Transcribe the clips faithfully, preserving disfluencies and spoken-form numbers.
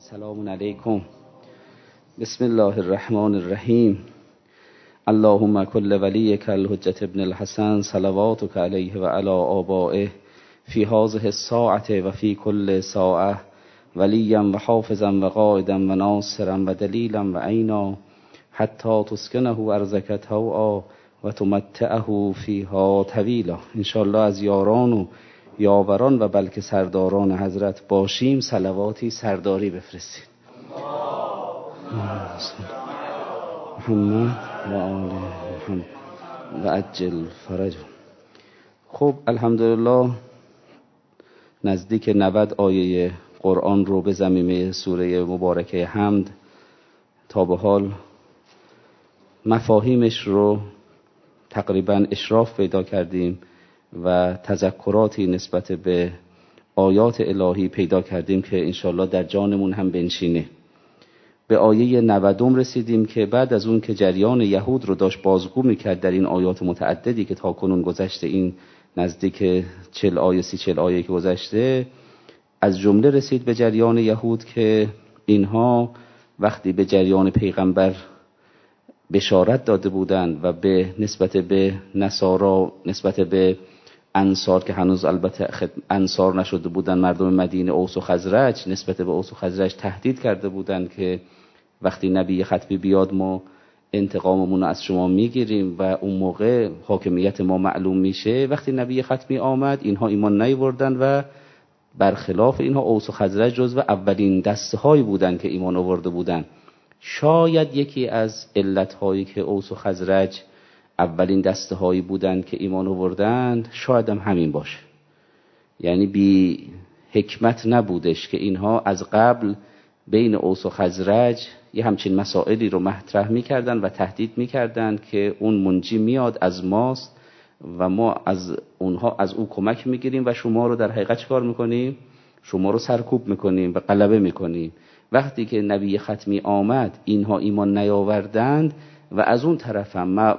سلام علیکم. بسم الله الرحمن الرحیم. اللهم کل ولیک الحجة ابن الحسن صلواتک علیه و علی آبائه فی هذه الساعة و فی کل ساعة ولیا و حافظا و قائدا و ناصرا و دلیلا و عینا حتی تسکنه ارضک طوعا و تمتعه فیها طویلا. انشاءالله از یاران و یاوران و بلکه سرداران حضرت باشیم. صلواتی سرداری بفرستید. محمد و آل محمد و عجل فرج. خب الحمدلله نزدیک نود آیه قرآن رو به ضمیمه سوره مبارکه حمد تا به حال مفاهیمش رو تقریبا اشراف پیدا کردیم و تذکراتی نسبت به آیات الهی پیدا کردیم که انشالله در جانمون هم بنشینه. به آیه نودم رسیدیم که بعد از اون که جریان یهود رو داشت بازگو میکرد در این آیات متعددی که تا کنون گذشته، این نزدیک چل آیه سی چل آیه که گذشته، از جمله رسید به جریان یهود که اینها وقتی به جریان پیغمبر بشارت داده بودند و به نسبت به نصارا، نسبت به انصار که هنوز البته انصار نشده بودند، مردم مدینه اوس و خزرج، نسبت به اوس و خزرج تهدید کرده بودند که وقتی نبی ختمی بیاد ما انتقاممون رو از شما میگیریم و اون موقع حاکمیت ما معلوم میشه. وقتی نبی ختمی آمد اینها ایمان نیاوردند و برخلاف اینها اوس و خزرج جزو اولین دسته هایی بودند که ایمان آورده بودند. شاید یکی از علتهایی که اوس و خزرج اولین دسته هایی بودند که ایمان آوردند شاید هم همین باشه، یعنی بی حکمت نبودش که اینها از قبل بین اوس و خزرج یه همچین مسائلی رو مطرح میکردن و تهدید میکردن که اون منجی میاد از ماست و ما از اونها از او کمک میگیریم و شما رو در حقیقت چکار میکنیم؟ شما رو سرکوب میکنیم و غلبه میکنیم. وقتی که نبی ختمی آمد اینها ایمان نیاوردند و از اون طرف هم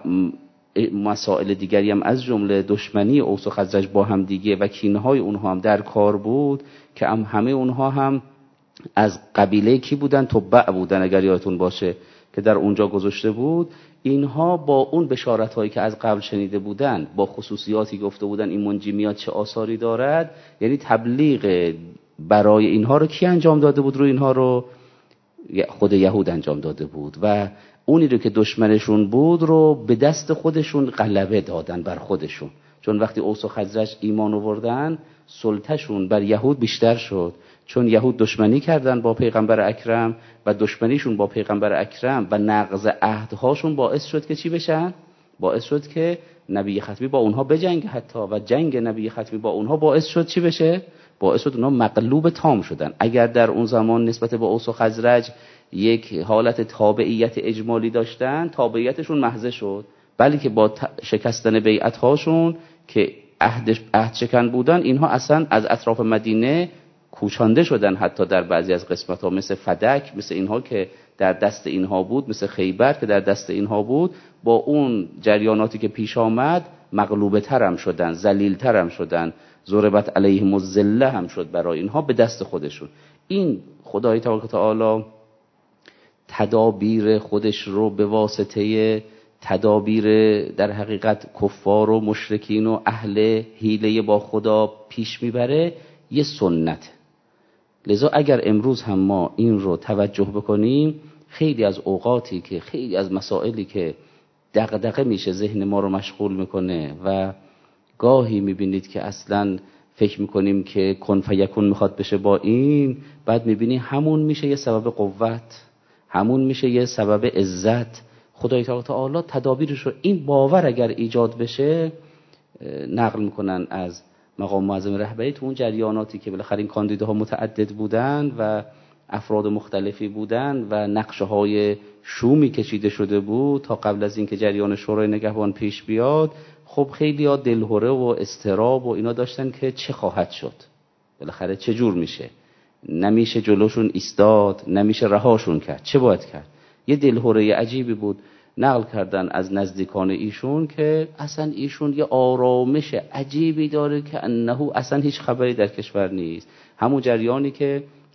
مسائل دیگری هم از جمله دشمنی اوس و خزرج با هم دیگه و کینه‌های اونها هم در کار بود که هم همه اونها هم از قبیله کی بودن؟ تبع بودن، اگر یادتون باشه که در اونجا گذاشته بود. اینها با اون بشارت‌هایی که از قبل شنیده بودن، با خصوصیاتی گفته بودن این منجی میاد چه آثاری دارد، یعنی تبلیغ برای اینها رو کی انجام داده بود؟ رو اینها رو خود یهود انجام داده بود و اونی رو که دشمنشون بود رو به دست خودشون غلبه دادن بر خودشون. چون وقتی اوس و خزرج ایمان آوردن سلطه‌شون بر یهود بیشتر شد، چون یهود دشمنی کردن با پیغمبر اکرم و دشمنیشون با پیغمبر اکرم و نقض عهدهاشون باعث شد که چی بشن؟ باعث شد که نبی ختمی با اونها بجنگه حتی، و جنگ نبی ختمی با اونها باعث شد چی بشه؟ باعث شد اونها مغلوب تام شدن. اگر در اون زمان نسبت به اوس و خزرج یک حالت تابعیت اجمالی داشتن، تابعیتشون محض شد، بلکه با شکستن بیعت هاشون که عهد عهد شکن بودن، اینها اصلا از اطراف مدینه کوچانده شدن، حتی در بعضی از قسمت ها مثل فدک، مثل اینها که در دست اینها بود، مثل خیبر که در دست اینها بود، با اون جریاناتی که پیش آمد مغلوبه تر هم شدن، ذلیل تر هم شدن، ضربت علیهم الذله هم شد برای اینها به دست خودشون. این خدای تبارک و تعالی تدابیر خودش رو به واسطه تدابیر در حقیقت کفار و مشرکین و اهل حیله با خدا پیش میبره، یه سنت. لذا اگر امروز هم ما این رو توجه بکنیم، خیلی از اوقاتی که خیلی از مسائلی که دغدغه میشه ذهن ما رو مشغول میکنه و گاهی میبینید که اصلا فکر میکنیم که کن فیکون میخواد بشه با این، بعد میبینی همون میشه یه سبب قوت، همون میشه یه سبب عزت. خدای تعالی تدابیرش رو، این باور اگر ایجاد بشه، نقل میکنن از مقام معظم رهبری تو اون جریاناتی که بالاخره این کاندیداها متعدد بودن و افراد مختلفی بودن و نقشه های شومی کشیده شده بود تا قبل از اینکه جریان شورای نگهبان پیش بیاد. خب خیلی ها دلهره و اضطراب و اینا داشتن که چه خواهد شد، بالاخره چه جور میشه، نمیشه جلوشون ایستاد، نمیشه رهاشون کرد، چه باید کرد؟ یه دلهره عجیبی بود. نقل کردن از نزدیکان ایشون که اصلا ایشون یه آرامش عجیبی داره که انه اصلا هیچ خبری در کشور نیست. همون جریانی که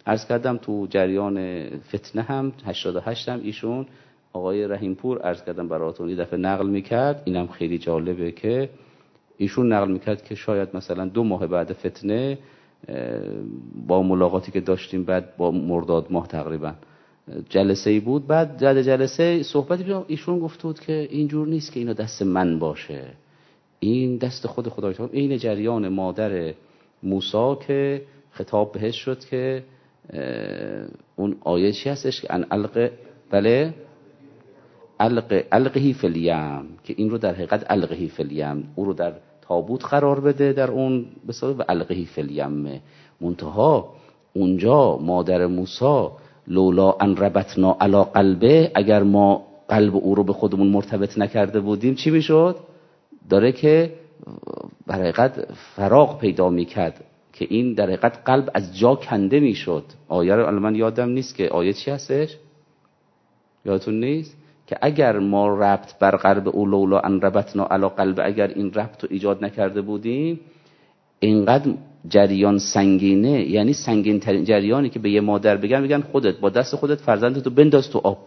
عرض کردم تو جریان فتنه هم هشتاد و هشت هم ایشون آقای رحیمپور عرض کردم براتون یه دفعه نقل میکرد، اینم خیلی جالبه که ایشون نقل میکرد که شاید مثلا دو ماه بعد فتنه با ملاقاتی که داشتیم بعد با مرداد ماه تقریبا جلسه ای بود، بعد بعد جلسه صحبتی بود ایشون گفت بود که اینجور نیست که اینا دست من باشه، این دست خود خدای تعالی. این جریان مادر موسی که خطاب بهش شد که اون آیه چی هستش که ان الق بله الق القهی فی الیم، که این رو در حقیقت القهی فی الیم، او رو در تابوت قرار بده در اون بساط و القهی فی الیم. منتها اونجا مادر موسی لولا ان ربطنا علی قلبه، اگر ما قلب او رو به خودمون مرتبط نکرده بودیم چی میشد؟ داره که در حقیقت فراغ پیدا میکرد که این در حقیقت قلب از جا کنده میشد. آیه رو من یادم نیست که آیه چی هستش، یادتون نیست که اگر ما ربط بر قلب او لولا ان ربطنا علی قلب، اگر این ربط رو ایجاد نکرده بودیم اینقدر جریان سنگینه، یعنی سنگین ترین جریانی که به یه مادر بگن بگن خودت با دست خودت فرزندتو بنداز تو آب،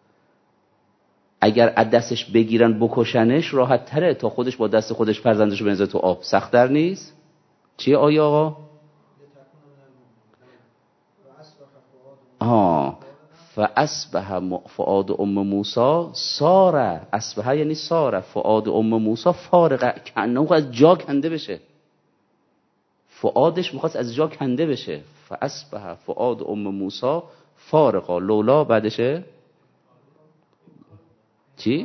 اگر از دستش بگیرن بکشنش راحت تره تا خودش با دست خودش فرزندشو بندازه تو آب. سخت‌تر نیست؟ چیه آیه آقا؟ آه فاصبح فؤاد ام موسی سار، اصبح یعنی سار، فؤاد ام موسی فارغ، کانه از جا کنده بشه، فؤادش میخواست از جا کنده بشه. فاصبح فؤاد ام موسی فارغا، لولا بعدشه چی؟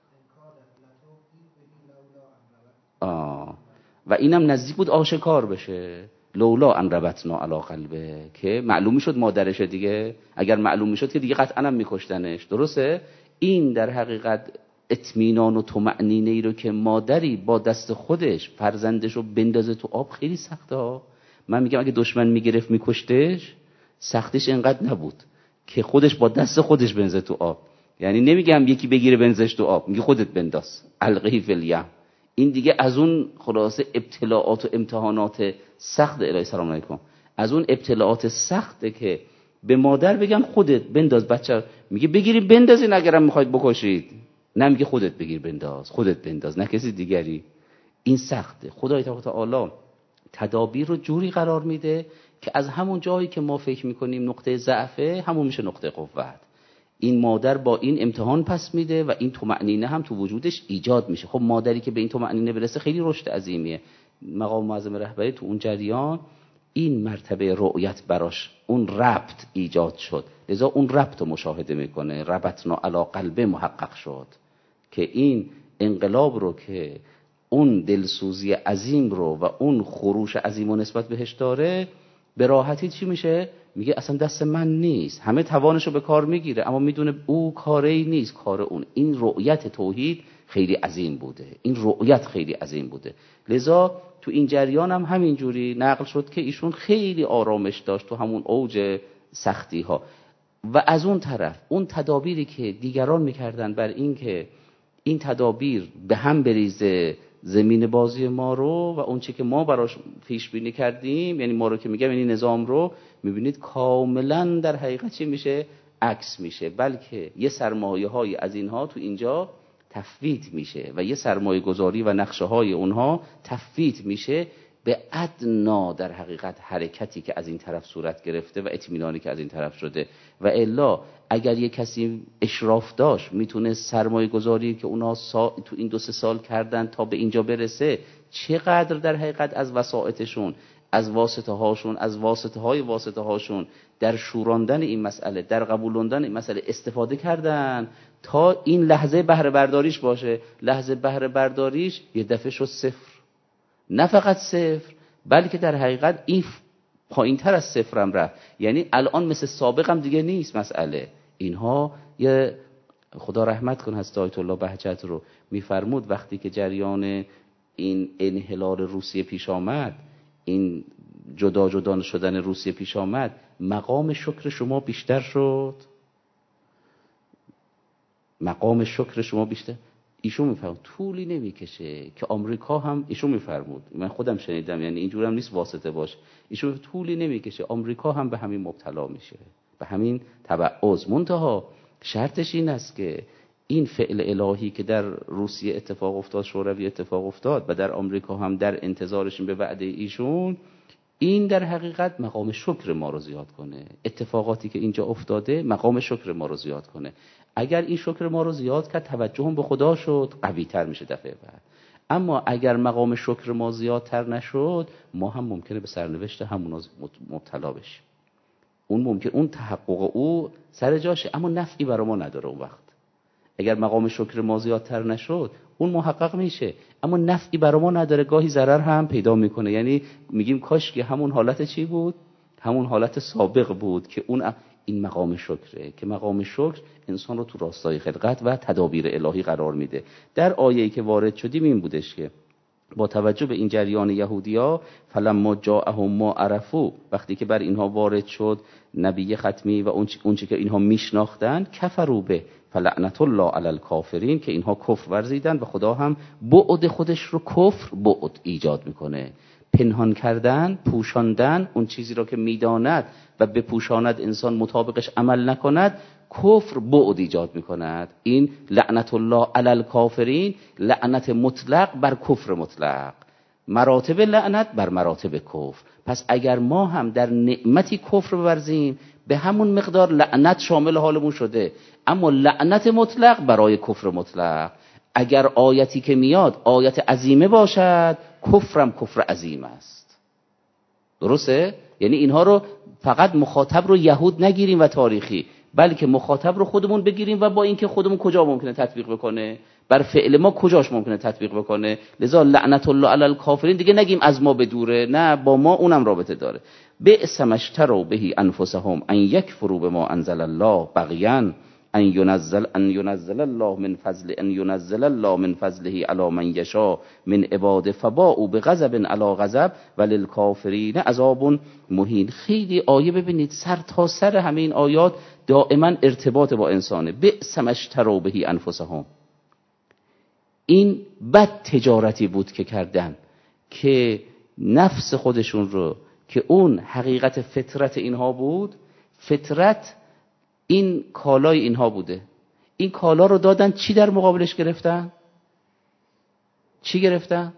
آه و اینم نزدیک بود آشکار بشه، لولا ان ربطنا علی قلبه، که معلوم میشد مادرشه دیگه، اگر معلوم میشد که دیگه قطعا هم میکشتنش. درسته؟ این در حقیقت اطمینان و طمأنینه ای رو که مادری با دست خودش فرزندش رو بندازه تو آب خیلی سخته ها. من میگم اگه دشمن میگرفت میکشتش سختش اینقدر نبود که خودش با دست خودش بنزه تو آب. یعنی نمیگم یکی بگیره بنزش تو آب، میگه خودت بنداز القی فی الیم. این دیگه از اون خلاصه ابتلاعات و امتحانات سخت الهی سلام علیکم، از اون ابتلاعات سخته که به مادر بگن خودت بنداز بچه، میگه بگیری بندازین اگرم میخواید بکشید، نه میگه خودت بگیر بنداز، خودت بنداز نه کسی دیگری. این سخته. خدای تعالی تدابیر رو جوری قرار میده که از همون جایی که ما فکر میکنیم نقطه ضعفه همون میشه نقطه قوت. این مادر با این امتحان پس میده و این طمأنینه هم تو وجودش ایجاد میشه. خب مادری که به این طمأنینه برسه خیلی رشد عظیمیه. مقام معظم رهبری تو اون جریان این مرتبه رؤیت براش اون ربط ایجاد شد، لذا اون ربط رو مشاهده میکنه، ربطنا علی قلبه محقق شد که این انقلاب رو که اون دلسوزی عظیم رو و اون خروش عظیم و نسبت بهش داره به راحتی چی میشه؟ میگه اصلا دست من نیست، همه توانشو به کار میگیره اما میدونه او کاری نیست، کار اون. این رؤیت توحید خیلی عظیم بوده، این رؤیت خیلی عظیم بوده. لذا تو این جریان هم همین جوری نقل شد که ایشون خیلی آرامش داشت تو همون اوج سختی ها. و از اون طرف اون تدابیری که دیگران میکردن بر این که این تدابیر به هم بریزه زمین بازی ما رو و اون چه که ما براش پیش بینی کردیم، یعنی ما رو که میگم یعنی نظام رو، میبینید کاملا در حقیقت چی میشه؟ عکس میشه. بلکه یه سرمایه های از اینها تو اینجا تفویت میشه و یه سرمایه گذاری و نقشه های اونها تفویت میشه به ادنا در حقیقت حرکتی که از این طرف صورت گرفته و اطمینانی که از این طرف شده. و الا اگر یه کسی اشراف داشت میتونه سرمایه گذاری که اونها سا... تو این دو سه سال کردن تا به اینجا برسه چقدر در حقیقت از وسائطشون، از واسطه هاشون، از واسطه های واسطه هاشون در شوراندن این مسئله، در قبولوندن این مسئله استفاده کردن تا این لحظه بهره برداریش باشه. لحظه بهره برداریش یه دفعه شد صفر. نه فقط صفر بلکه در حقیقت این پایین تر از صفرم رفت. یعنی الان مثل سابق هم دیگه نیست مسئله. اینها یه خدا رحمت کن هست آیت الله بهجت رو میفرمود وقتی که جریان این انحلال روسیه پیش آمد، این جدا جدا شدن روسیه پیش آمد، مقام شکر شما بیشتر شد، مقام شکر شما بیشتر. ایشون میفرمود طولی نمیکشه که آمریکا هم، ایشون میفرمود، من خودم شنیدم، یعنی اینجور هم نیست واسطه باشه، ایشون طولی نمیکشه آمریکا هم به همین مبتلا میشه، به همین تبعض. منتها شرطش این است که این فعل الهی که در روسیه اتفاق افتاد، شوروی اتفاق افتاد و در آمریکا هم در انتظارشون به وعده ایشون، این در حقیقت مقام شکر ما رو زیاد کنه. اتفاقاتی که اینجا افتاده مقام شکر ما رو زیاد کنه. اگر این شکر ما رو زیاد کرد، توجهم به خدا شد، قوی تر میشه دفعه بعد. اما اگر مقام شکر ما زیادتر نشد، ما هم ممکنه به سرنوشت همون مبتلا بشیم. اون ممکن اون تحقق او سر جاشه، اما نفعی برای ما نداره. اون وقت اگر مقام شکر ما زیادتر نشد، اون محقق میشه اما نفعی برای ما نداره، گاهی ضرر هم پیدا میکنه. یعنی میگیم کاش که همون حالت چی بود؟ همون حالت سابق بود که اون این مقام شکره، که مقام شکر انسان رو تو راستای خلقت و تدابیر الهی قرار میده. در آیه‌ای که وارد شدیم این بودش که با توجه به این جریان یهودیا، فلما جاءهم ما عرفوا، وقتی که بر اینها وارد شد نبی ختمی و اون چی که اینها میشناختن، کفروا به فلعنت الله علی الکافرین، که اینها کفر ورزیدن و خدا هم بعد خودش رو کفر بعد ایجاد میکنه. پنهان کردن، پوشاندن اون چیزی را که میداند و بپوشاند انسان مطابقش عمل نکند، کفر بعد ایجاد میکند. این لعنت الله علی الکافرین، لعنت مطلق بر کفر مطلق، مراتب لعنت بر مراتب کفر. پس اگر ما هم در نعمتی کفر بورزیم، به همون مقدار لعنت شامل حالمون شده، اما لعنت مطلق برای کفر مطلق. اگر آیتی که میاد آیت عظیمه باشد، کفرم کفر عظیم است. درسته؟ یعنی اینها رو فقط مخاطب رو یهود نگیریم و تاریخی، بلکه مخاطب رو خودمون بگیریم و با اینکه خودمون کجا ممکنه تطبیق بکنه، بر فعل ما کجاش ممکنه تطبیق بکنه. لذا لعنت الله علی الکافرین دیگه نگیم از ما بدوره، نه، با ما اونم رابطه داره. بئس ما اشتروا به انفسهم ان یکفروا بما انزل الله بغیا ان ينزل ان ينزل الله من فضل ان ينزل الله من فضله على من يشاء من عباده فباءوا بغضب على غضب وللكافرین عذاب مهین. خیلی آیه ببینید، سر تا سر همین آیات دائما ارتباط با انسانه. بئس ما اشتروا به انفسهم، این بد تجارتی بود که کردن که نفس خودشون رو، که اون حقیقت فطرت اینها بود، فطرت این کالای اینها بوده، این کالا رو دادن، چی در مقابلش گرفتن؟ چی گرفتن؟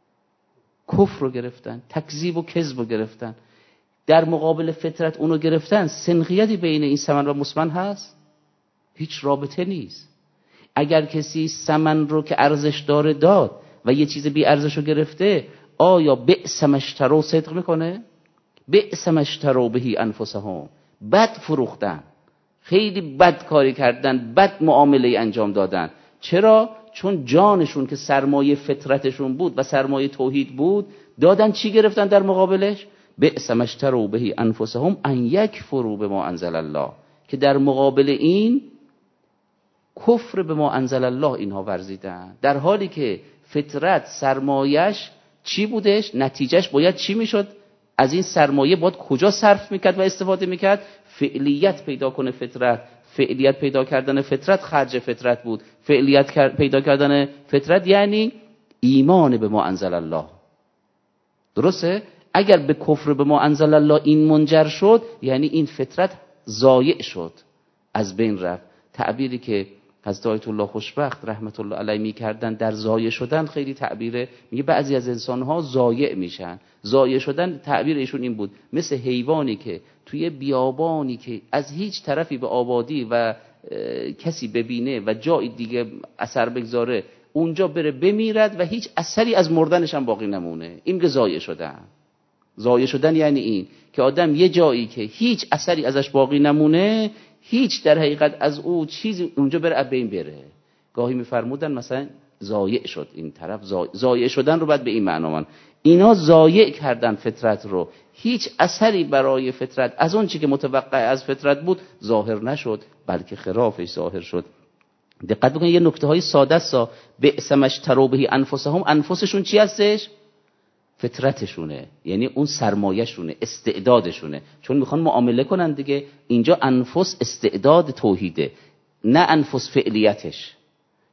کفر رو گرفتن، تکذیب و کذب رو گرفتن. در مقابل فطرت اونو گرفتن. سنخیتی بین این سمن و مسمن هست؟ هیچ رابطه نیست. اگر کسی سمن رو که ارزش داره داد و یه چیز بی ارزش رو گرفته، آیا بئس ما اشتروا صدق میکنه؟ بئس ما اشتروا به انفسهم، بد فروختن، خیلی بد کاری کردن، بد معامله انجام دادن. چرا؟ چون جانشون که سرمایه فطرتشون بود و سرمایه توحید بود، دادن چی گرفتن در مقابلش؟ بئس ما اشتروا به انفسهم ان یکفروا بما انزل الله، که در مقابل این کفر به ما انزل الله اینها ورزیدن، در حالی که فطرت سرمایش چی بودش؟ نتیجهش باید چی میشد؟ از این سرمایه باید کجا صرف میکرد و استفاده میکرد؟ فعلیت پیدا کنه فطرت. فعلیت پیدا کردن فطرت خرج فطرت بود. فعلیت پیدا کردن فطرت یعنی ایمان به ما انزل الله. درسته؟ اگر به کفر به ما انزل الله این منجر شد، یعنی این فطرت ضایع شد، از بین رفت. تعبیری که حضرت آیت الله خوشبخت رحمت الله علیه می کردن در ضایع شدن خیلی تعبیره. میگه بعضی از انسان‌ها ضایع میشن. ضایع شدن تعبیر ایشون این بود، مثل حیوانی که توی بیابانی که از هیچ طرفی به آبادی و کسی ببینه و جای دیگه اثر بگذاره، اونجا بره بمیرد و هیچ اثری از مردنش هم باقی نمونه. این که ضایع شدن. ضایع شدن یعنی این که آدم یه جایی که هیچ اثری ازش باقی نمونه، هیچ در حقیقت از او چیزی اونجا بره از بین بره. گاهی میفرمودن مثلا ضایع شد این طرف، ضایع شدن رو بعد به این معنا من اینا ضایع کردن فطرت رو، هیچ اثری برای فطرت از اون چی که متوقع از فطرت بود ظاهر نشد، بلکه خلافش ظاهر شد. دقت بکنید یه نکته های ساده است. بئس ما اشتروا به انفسهم، انفسشون چی هستش؟ فطرتشونه، یعنی اون سرمایه‌شونه، استعدادشونه، چون میخوان معامله کنن دیگه. اینجا انفس استعداد توحیده، نه انفس فعلیتش.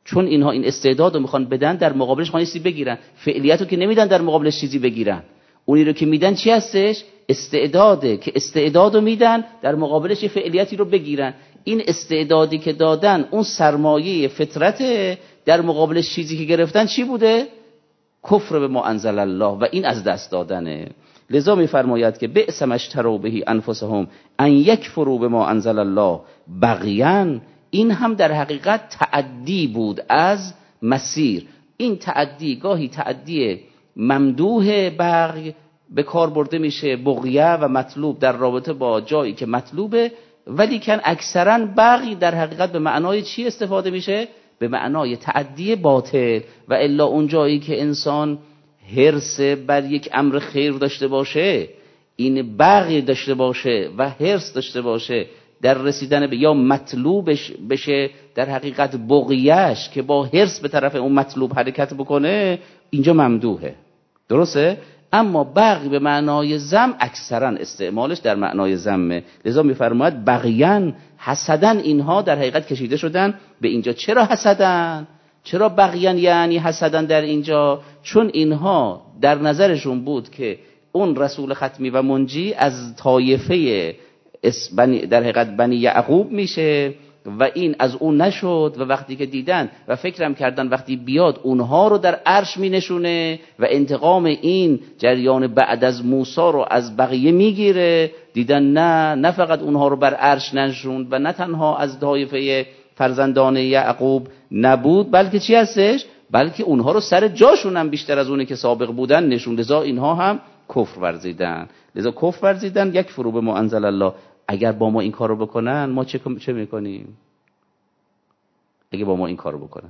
چون اینها این استعداد رو میخوان بدن، در مقابلش میخوان چیزی بگیرن. فعلیت رو که نمیدن در مقابلش چیزی بگیرن، اونی رو که میدن چی هستش؟ استعداده، که استعداد رو میدن در مقابلش یه فعلیتی رو بگیرن. این استعدادی که دادن اون سرمایه فطرته، در مقابلش چیزی که گرفتن چی بوده؟ کفر به ما انزل الله، و این از دست دادنه. لذا میفرماید که بئس ما اشتروا به انفسهم ان یکفروا بما انزل الله بغیا. این هم در حقیقت تعدی بود از مسیر. این تعدی گاهی تعدی ممدوح بغی به کار برده میشه، بغیه و مطلوب در رابطه با جایی که مطلوبه، ولی کن اکثرا بغی در حقیقت به معنای چی استفاده میشه؟ به معنای تعدی باطل. و الا اون جایی که انسان حرص بر یک امر خیر داشته باشه، این بغی داشته باشه و حرص داشته باشه در رسیدن به یا مطلوبش بشه، در حقیقت بغیش که با حرص به طرف اون مطلوب حرکت بکنه، اینجا ممدوحه. درسته؟ اما بغی به معنای ذم اکثرا استعمالش در معنای ذمه. لذا میفرماید بغیان، حسدن اینها در حقیقت کشیده شدن به اینجا. چرا حسدن؟ چرا بغیان یعنی حسدن در اینجا؟ چون اینها در نظرشون بود که اون رسول ختمی و منجی از طایفه در حقیقت بنی یعقوب میشه و این از اون نشد، و وقتی که دیدن و فکرم کردن وقتی بیاد اونها رو در عرش می نشونه و انتقام این جریان بعد از موسی رو از بقیه میگیره، دیدن نه نه فقط اونها رو بر عرش نشوند و نه تنها از طایفه فرزندان یعقوب نبود، بلکه چی هستش؟ بلکه اونها رو سر جاشون هم بیشتر از اونی که سابق بودن نشون. لذا اینها هم کفر ورزیدن. لذا کفر ورزیدن یک فرو به ما انزل الله. اگر با ما این کارو بکنن ما چه چه میکنیم؟ اگه با ما این کارو بکنن،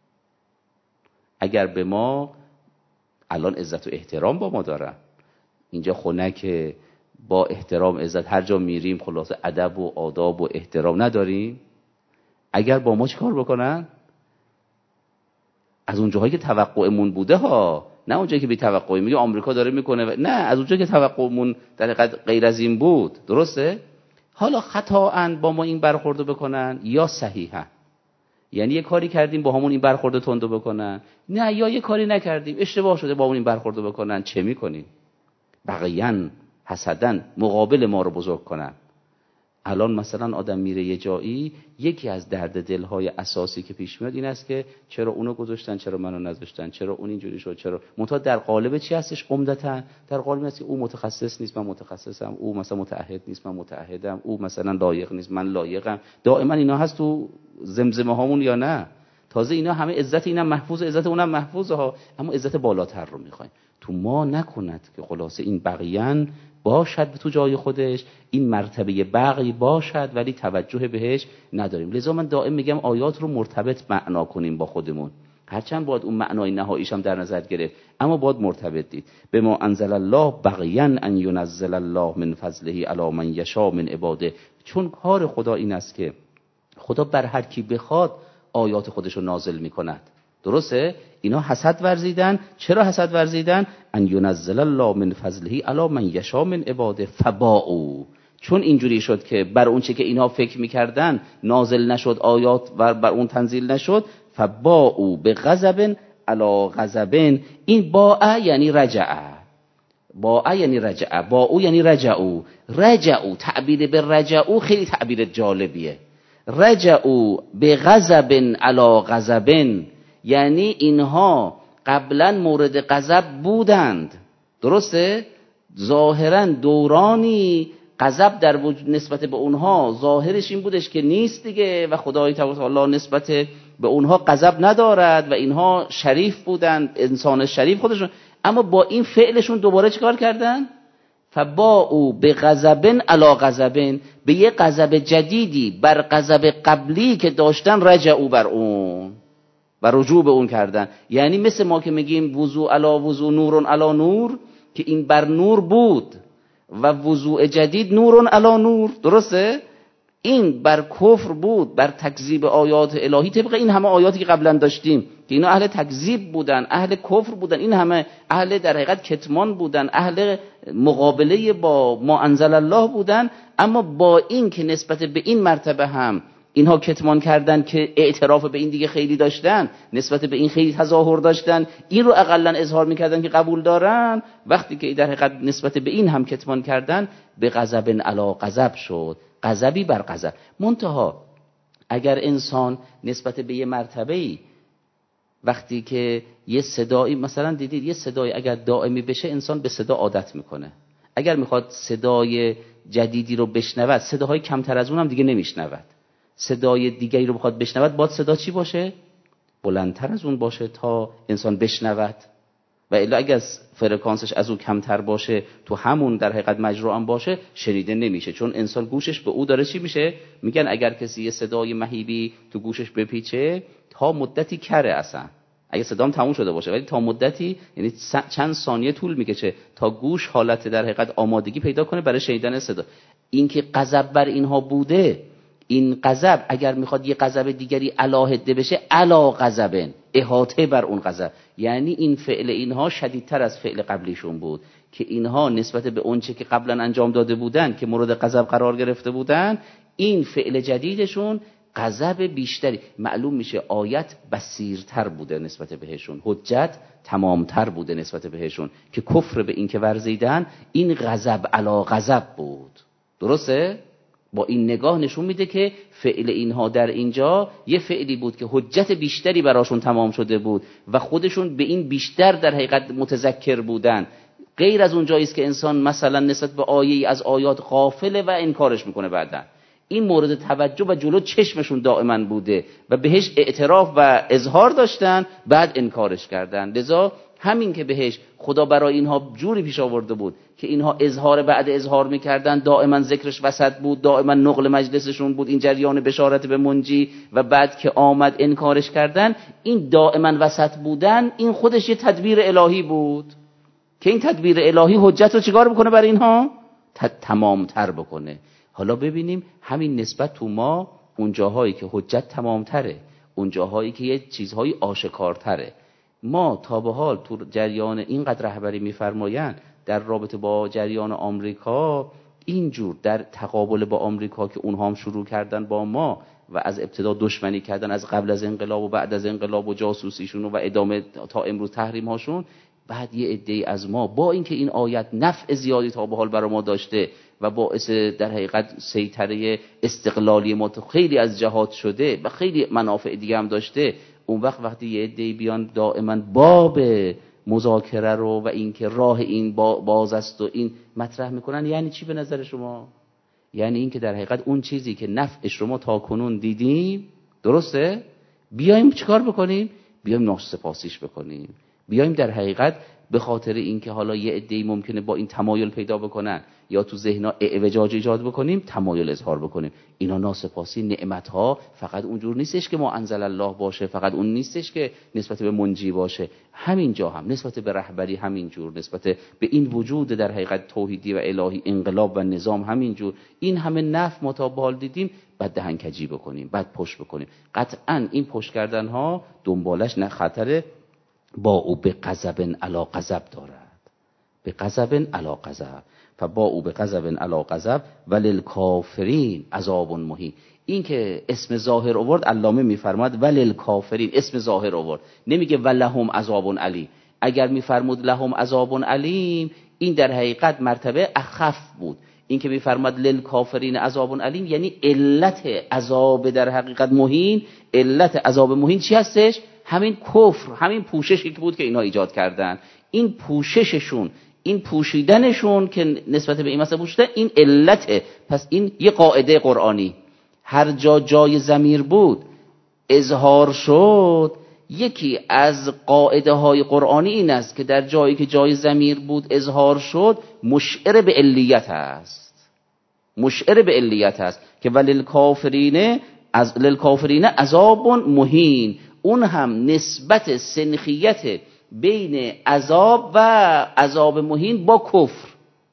اگر به ما الان عزت و احترام با ما دارن، اینجا خونه که با احترام عزت هر جا میریم خلاصه ادب و آداب و احترام نداریم، اگر با ما چه کار بکنن؟ از اون جاهایی که توقعمون بوده ها، نه اون جایی که بی توقعی میگه آمریکا داره میکنه و... نه از اون جایی که توقعمون در حقیقت غیر از این بود. درسته؟ حالا خطااً با ما این برخوردو بکنن یا صحیحاً، یعنی یه کاری کردیم با همون این برخوردو تندو بکنن، نه یا یه کاری نکردیم اشتباه شده با همون این برخوردو بکنن، چه میکنیم؟ بغیان، حسدن، مقابل ما رو بزرگ کنن. الان مثلا آدم میره یه جایی، یکی از درد دلهای اساسی که پیش میاد این است که چرا اونو گذاشتن، چرا منو نذاشتن، چرا اون اینجوری شد، چرا منتها در قالب چی هستش؟ عمدتاً در قالب است که او متخصص نیست من متخصصم، او مثلا متعهد نیست من متعهدم، او مثلا لایق نیست من لایقم. دائما اینا هست تو زمزمه هامون یا نه؟ تازه اینا همه عزت اینم محفوظ، عزت اونم محفوظه ها، اما عزت بالاتر رو میخوایم. تو ما نکند که خلاصه این بغیان باشد تو جای خودش، این مرتبه بغی باشد ولی توجه بهش نداریم. لذا من دائم میگم آیات رو مرتبط معنا کنیم با خودمون، هرچند باید اون معنای نهاییش هم در نظر گرفت، اما باید مرتبط دید. به ما انزل الله بغیا ان ينزل الله من فضله علی من یشاء من عباده. چون کار خدا این است که خدا بر هر کی بخواد آیات خودش رو نازل میکند. درسته؟ اینا حسد ورزیدن. چرا حسد ورزیدن؟ ان ينزل الله من فضله علی من یشاء من عباده فباءوا. چون اینجوری شد که بر اون چه که اینا فکر میکردن نازل نشد، آیات بر, بر اون تنزیل نشد، فباءوا بغضب علی غضب. این باء یعنی رجع، باء یعنی رجع، باء یعنی رجعوا. رجعوا، تعبیر به رجعوا خیلی تعبیر جالبیه. رجعوا بغضب علی غضب، یعنی اینها قبلا مورد غضب بودند. درسته؟ ظاهرا دورانی غضب در نسبت به اونها ظاهرش این بودش که نیست دیگه و خدای تعالی نسبت به اونها غضب ندارد و اینها شریف بودند، انسان شریف خودشون، اما با این فعلشون دوباره چیکار کردن؟ فباءوا بغضب علی غضب، به یه غضب جدیدی بر غضب قبلی که داشتن رجعوا بر اون و رجوع به اون کردن. یعنی مثل ما که میگیم وضوء علی وضوء نور علی نور، که این بر نور بود و وضوء جدید نور علی نور. درسته؟ این بر کفر بود، بر تکذیب آیات الهی، طبق این همه آیاتی که قبلا داشتیم که اینا اهل تکذیب بودن، اهل کفر بودن، این همه اهل در حقیقت کتمان بودن، اهل مقابله با ما انزل الله بودن. اما با این که نسبت به این مرتبه هم اینها کتمان کردن که اعتراف به این دیگه خیلی داشتن، نسبت به این خیلی تظاهر داشتن، این رو اقلا اظهار میکردن که قبول دارن. وقتی که در حقیقت نسبت به این هم کتمان کردن، به غضب علی غضب شد، غضبی بر غضب. منتها اگر انسان نسبت به یه مرتبه‌ای وقتی که یه صدایی، مثلا دیدید یه صدایی اگر دائمی بشه انسان به صدا عادت میکنه، اگر میخواد صدای جدیدی رو بشنود صداهای کمتر از اونم دیگه نمیشنود، صدای دیگری رو بخواد بشنود باید صدا چی باشه؟ بلندتر از اون باشه تا انسان بشنود، و الا اگر فرکانسش از اون کمتر باشه تو همون در حقیقت مجرا هم باشه شنیده نمیشه، چون انسان گوشش به او داره چی میشه؟ میگن اگر کسی یه صدای مهیبی تو گوشش بپیچه تا مدتی کره، اصلا اگه صدام تموم شده باشه ولی تا مدتی، یعنی چند ثانیه طول میکشه تا گوش حالت در حقیقت آمادگی پیدا کنه برای شنیدن صدا. این که غضب بر اینها بوده، این غضب اگر میخواد یه غضب دیگری علاهده بشه، علا غضبن، احاطه بر اون غضب، یعنی این فعل اینها شدیدتر از فعل قبلیشون بود که اینها نسبت به اون چه که قبلا انجام داده بودن که مورد غضب قرار گرفته بودن، این فعل جدیدشون غضب بیشتری. معلوم میشه آیت بصیرتر بوده نسبت بهشون، حجت تمامتر بوده نسبت بهشون، که کفر به این که ورزیدن این غضب علا غضب بود. درسته؟ با این نگاه نشون میده که فعل اینها در اینجا یه فعلی بود که حجت بیشتری براشون تمام شده بود و خودشون به این بیشتر در حقیقت متذکر بودن، غیر از اون جایی است که انسان مثلا نسبت به آیه‌ای از آیات غافله و انکارش میکنه بعداً. این مورد توجه و جلو چشمشون دائما بوده و بهش اعتراف و اظهار داشتن، بعد انکارش کردن. لذا همین که بهش خدا برای اینها جوری پیش آورده بود که اینها اظهار بعد اظهار میکردن، دائما ذکرش وسط بود، دائما نقل مجلسشون بود این جریان بشارت به منجی، و بعد که آمد انکارش کردن، این دائما وسط بودن این خودش یه تدبیر الهی بود که این تدبیر الهی حجت رو چیکار بکنه برای اینها؟ تمام تر بکنه. حالا ببینیم همین نسبت تو ما اون جاهایی که حجت تمام تره، اون جاهایی که یه چیزهایی آشکارتره، ما تا به حال تو جریان اینقدر رهبری میفرمایند در رابطه با جریان آمریکا، اینجور در تقابل با آمریکا که اونها هم شروع کردن با ما و از ابتدا دشمنی کردن، از قبل از انقلاب و بعد از انقلاب و جاسوسیشون و ادامه تا امروز تحریم هاشون، بعد یه عده‌ای از ما با اینکه این آیت نفع زیادی تا به حال برای ما داشته و باعث در حقیقت سیطره استقلالی ما تو خیلی از جهات شده و خیلی منافع دیگه هم داشته، اون وقت وقتی یه عده‌ای بیان دائما باب مذاکره رو و اینکه راه این باز است و این مطرح میکنن، یعنی چی به نظر شما؟ یعنی این که در حقیقت اون چیزی که نفعش رو ما تا کنون دیدیم، درسته؟ بیایم چیکار بکنیم؟ بیایم ناسپاسیش بکنیم، بیایم در حقیقت به خاطر اینکه حالا یه عده‌ای ممکنه با این تمایل پیدا بکنن یا تو ذهن‌ها اعوجاج ایجاد بکنیم، تمایل اظهار بکنیم. اینا ناسپاسی. نعمت‌ها فقط اونجور نیستش که ما انزل الله باشه، فقط اون نیستش که نسبت به منجی باشه، همینجا هم نسبت به رهبری همینجور، نسبت به این وجود در حقیقت توحیدی و الهی انقلاب و نظام همینجور. این همه نفع ما تا به حال دیدیم، بعد دهنکجی بکنیم، بعد پشت بکنیم. قطعاً این پشت کردن‌ها دنبالش نه خطر با او به غضب علی غضب دارد، به غضب علی غضب، فبا او به غضب علی غضب وللکافرین عذاب مهین. این که اسم ظاهر آورد علامه میفرماد وللکافرین، اسم ظاهر آورد، نمیگه ولهم عذاب علیم. اگر میفرمود لهم عذاب علیم این در حقیقت مرتبه اخف بود. این که میفرماد للکافرین عذاب علیم یعنی علت عذاب در حقیقت مهین، علت عذاب مهین چی هستش؟ همین کفر، همین پوششی که بود که اینا ایجاد کردن. این پوشششون، این پوشیدنشون که نسبت به این مسئله پوشیدن، این علته. پس این یه قاعده قرآنی، هر جا جای ضمیر بود اظهار شد، یکی از قاعده های قرآنی این است که در جایی که جای ضمیر بود اظهار شد، مشعر به علیت است، مشعر به علیت است که وللکافرین از للکافرین عذاب مهین. اون هم نسبت سنخیت بین عذاب و عذاب مهین با کفر،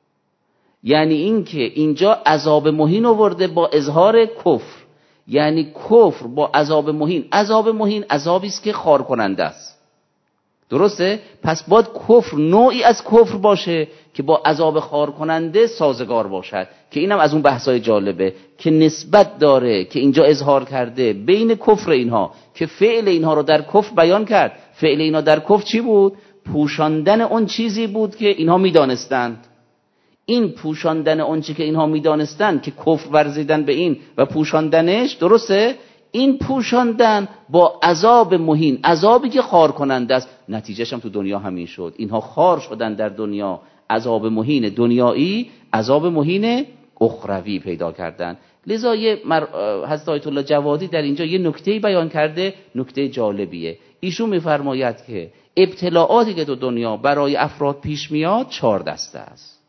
یعنی این که اینجا عذاب مهین آورده با اظهار کفر، یعنی کفر با عذاب مهین. عذاب مهین عذابی است که خار کننده است، درسته؟ پس باید کفر نوعی از کفر باشه که با عذاب خار کننده سازگار باشد، که اینم از اون بحثای جالبه که نسبت داره که اینجا اظهار کرده بین کفر اینها، که فعل اینها رو در کفر بیان کرد. فعل اینها در کفر چی بود؟ پوشاندن اون چیزی بود که اینها میدانستند. این پوشاندن اون چیزی که اینها میدانستند که کفر ورزیدن به این و پوشاندنش، درسته؟ این پوشاندن با عذاب مهین، عذابی که خار کننده است. نتیجهش هم تو دنیا همین شد. اینها خار شدن در دنیا، عذاب مهین دنیایی، عذاب مهین اخروی پیدا کردن. لذا یه مر... حضرت آیت الله جوادی در اینجا یه نکته بیان کرده، نکته جالبیه. ایشون میفرماید که ابتلاعاتی که تو دنیا برای افراد پیش میاد چهار دسته است.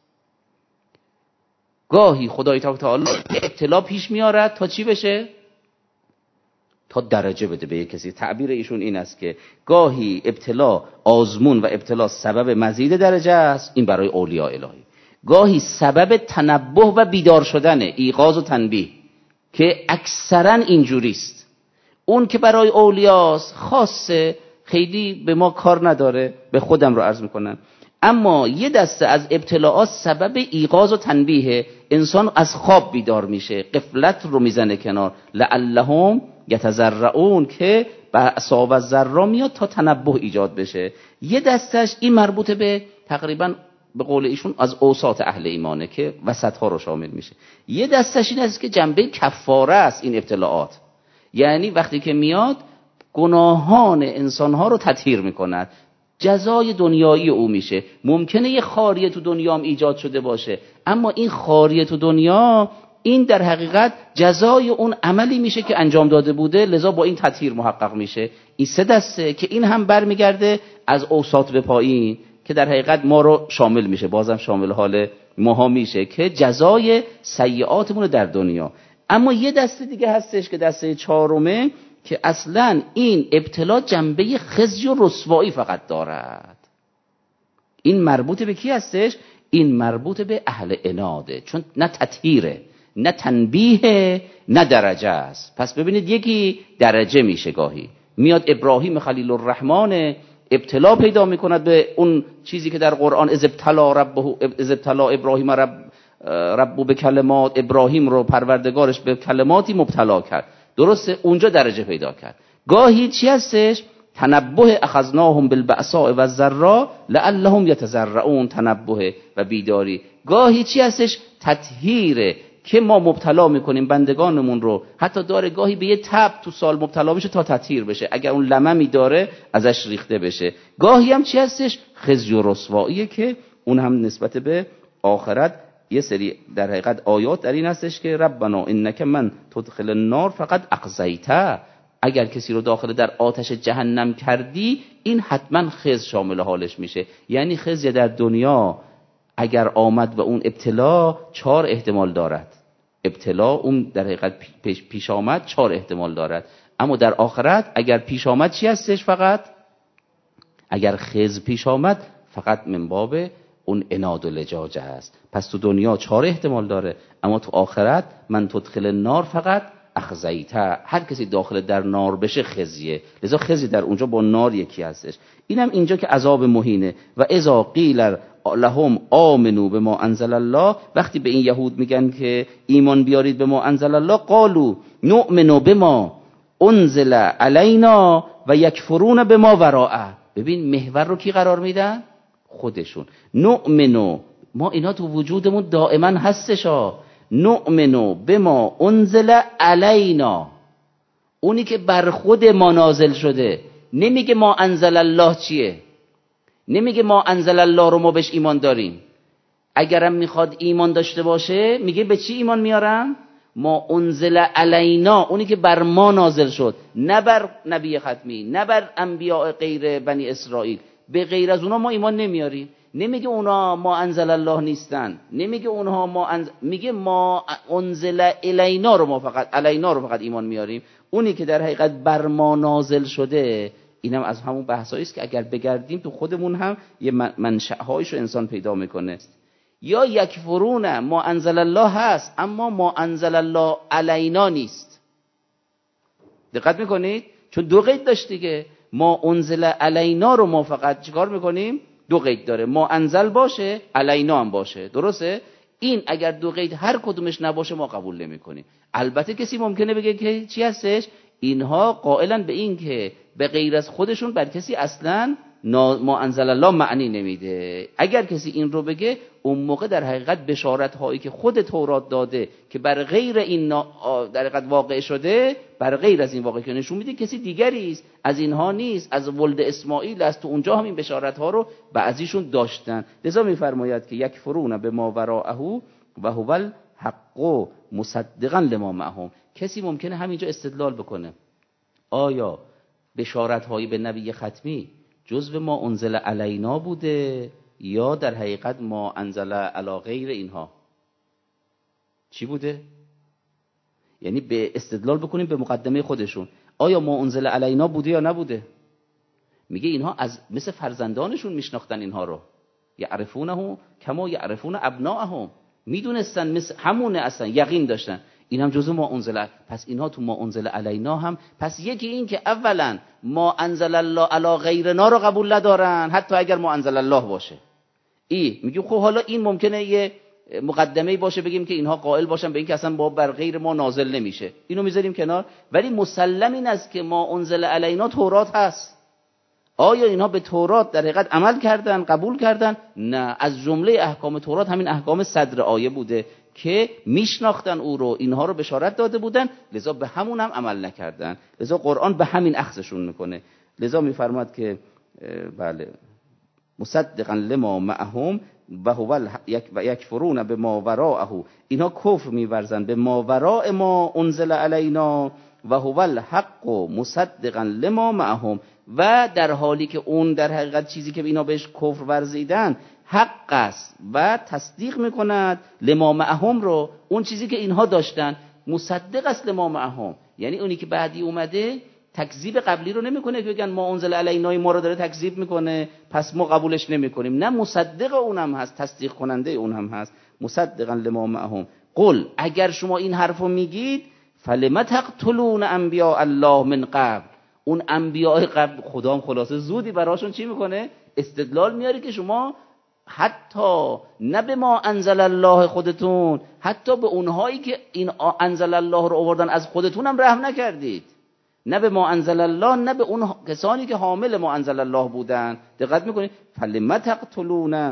گاهی خدای تعالی ابتلا پیش میارد تا چی بشه؟ تا درجه بده به یک کسی. تعبیر ایشون این است که گاهی ابتلا آزمون و ابتلا سبب مزید درجه است، این برای اولیاء الهی. گاهی سبب تنبه و بیدار شدنه، ایقاظ و تنبیه، که اکثرا اینجوریست. اون که برای اولیاست خاصه، خیلی به ما کار نداره، به خودم رو عرض میکنم. اما یه دسته از ابتلاعات سبب ایقاظ و تنبیه، انسان از خواب بیدار میشه، غفلت رو میزنه کنار، لعلهم یتضرعون، که بأسا و ضرا میاد تا تنبه ایجاد بشه. یه دستش این مربوط به تقریبا به قول ایشون از اوساط اهل ایمانه که وسط ها رو شامل میشه. یه دستش این است که جنبه کفاره است این ابتلاعات، یعنی وقتی که میاد گناهان انسان ها رو تطهیر میکند، جزای دنیایی او میشه. ممکنه یه خاریه تو دنیا هم ایجاد شده باشه، اما این خاریه تو دنیا این در حقیقت جزای اون عملی میشه که انجام داده بوده، لذا با این تطهیر محقق میشه. این سه دسته که این هم برمیگرده از اوساط به پایین، که در حقیقت ما رو شامل میشه، بازم شامل حال ماها میشه، که جزای سیئاتمون در دنیا. اما یه دسته دیگه هستش که دسته چهارمه، که اصلا این ابتلا جنبه خزی و رسوایی فقط دارد. این مربوط به کی هستش؟ این مربوط به اهل عناده، چون نه تطهیره، نه تنبیه، نه درجه است. پس ببینید یکی درجه میشه، گاهی میاد ابراهیم خلیل الرحمن ابتلا پیدا میکند به اون چیزی که در قرآن اذ ابتلا ربه اذ ابتلا ابراهیم رب ربو به کلمات، ابراهیم رو پروردگارش به کلماتی مبتلا کرد، درسته؟ اونجا درجه پیدا کرد. گاهی چی هستش؟ تنبه اخذناهم بالبأساء و الضراء لعلهم یتضرعون، تنبه و بیداری. گاهی چی هستش؟ تطهیره، که ما مبتلا میکنیم بندگانمون رو، حتی داره گاهی به یه تب تو سال مبتلا بشه تا تطهیر بشه، اگر اون لممی داره ازش ریخته بشه. گاهی هم چی هستش؟ خزی و رسواییه، که اون هم نسبت به آخرت یه سری در حقیقت آیات در این هستش که ربنا انک من تدخل النار فقط اخزیته، اگر کسی رو داخل در آتش جهنم کردی، این حتما خز شامل حالش میشه. یعنی خزی در دنیا اگر آمد و اون ابتلا چهار احتمال دارد، ابتلا اون در حقیقت پیش, پیش آمد چهار احتمال دارد. اما در آخرت اگر پیش آمد چی هستش؟ فقط اگر خز پیش آمد فقط من باب اون عناد و لجاجه است. پس تو دنیا چهار احتمال داره، اما تو آخرت من تدخل النار فقط اخزیته، هر کسی داخل در نار بشه خزیه، لذا خزی در اونجا با نار یکی هستش. اینم اینجا که عذاب مهینه. و اذا قیل لهم آمنو بما انزل الله، وقتی به این یهود میگن که ایمان بیارید به ما انزل الله، قالو نؤمنو بما انزل علینا و یکفرون بما وراءه. ببین محور رو کی قرار میدن؟ خودشون. نؤمنو، ما اینا تو وجودمون دائما هستشا. نؤمنو بما انزل علینا، اونی که بر خود ما نازل شده. نمیگه ما انزل الله چیه، نمیگه ما انزل الله رو ما بهش ایمان داریم. اگرم میخواد ایمان داشته باشه میگه به چی ایمان میارم؟ ما انزل علینا، اونی که بر ما نازل شد، نه بر نبی ختمی، نه بر انبیاء غیر بنی اسرائیل. به غیر از اونا ما ایمان نمیاریم. نمیگه اونا ما انزل الله نیستن، نمیگه اونها ما انزل... میگه ما انزل الینا رو ما فقط علینا رو فقط ایمان میاریم، اونی که در حقیقت بر ما نازل شده. اینم از همون بحثایی است که اگر بگردیم تو خودمون هم یه منشأهایش رو انسان پیدا میکنه. یا یکفرون، ما انزل الله هست اما ما انزل الله علینا نیست. دقت میکنید؟ چون دو قید داشت دیگه. ما انزل علینا رو ما فقط چیکار میکنیم؟ دو قید داره، ما انزل باشه علینا هم باشه، درسته؟ این اگر دو قید هر کدومش نباشه ما قبول نمیکنیم. البته کسی ممکنه بگه که چی هستش؟ اینها قائلن به این که به غیر از خودشون بر کسی اصلا ما انزل الله معنی نمیده. اگر کسی این رو بگه اون موقع در حقیقت بشارت هایی که خود تورات داده که بر غیر این در حقیقت واقع شده، بر غیر از این واقع که نشون میده کسی دیگری است، از اینها نیست، از ولد اسماعیل است. تو اونجا هم این بشارت ها رو بعضیشون داشتن. لذا میفرماید که یکفرون به ما وراءه و هو الحق مصدقا لما معهم. کسی ممکنه همینجا استدلال بکنه آیا بشارت هایی به نبی ختمی جزو ما انزل علینا بوده یا در حقیقت ما انزل علی غیر اینها؟ چی بوده؟ یعنی به استدلال بکنیم به مقدمه خودشون، آیا ما انزل علینا بوده یا نبوده؟ میگه اینها از مثل فرزندانشون میشناختن اینها رو، یعرفونه کما یعرفون ابناءهم، میدونستن مثل همونه، اصلا یقین داشتن این هم جزو ما انزل. پس اینها تو ما انزل علینا هم، پس یکی این که اولا ما انزل الله علی غیرنا رو قبول ندارن حتی اگر ما انزل الله باشه. ای میگه خب حالا این ممکنه یه مقدمه‌ای باشه بگیم که اینها قائل باشن به این که اصلا با بر غیر ما نازل نمیشه، اینو میذاریم کنار. ولی مسلم این است که ما انزل علینا تورات هست. آیا اینها به تورات در حقیقت عمل کردن، قبول کردن؟ نه. از جمله احکام تورات همین احکام صدر آیه بوده که میشناختن او رو، اینها رو بشارت داده بودن، لذا به همون هم عمل نکردن. لذا قرآن به همین اخذشون میکنه. لذا میفرماد که بله مصدقا لما معهم و هو یکفرون به ما وراءه، اینها کفر میورزن به ما وراء ما انزل علینا و هو الحق مصدقا لما معهم، و در حالی که اون در حقیقت چیزی که اینا بهش کفر ورزیدن حق است و تصدیق میکند لما معهم رو، اون چیزی که اینها داشتن مصدق است لما معهم. یعنی اونی که بعدی اومده تکذیب قبلی رو نمیکنه که بگن ما انزل علینا ما رو داره تکذیب میکنه پس ما قبولش نمیکنیم، نه، مصدق اونم هست، تصدیق کننده اونم هست، مصدقا لما معهم. قل اگر شما این حرفو میگید فلم تقتلون انبیاء الله من قبل، اون انبیاء قبل خدام خلاصه زودی براشون چی میکنه؟ استدلال میاره که شما حتی نه به ما انزل الله خودتون، حتی به اونهایی که این انزل الله رو آوردن از خودتون هم رحم نکردید. نه به ما انزل الله، نه به اون کسانی که حامل ما انزل الله بودن. دقت میکنید؟ فلم تقتلون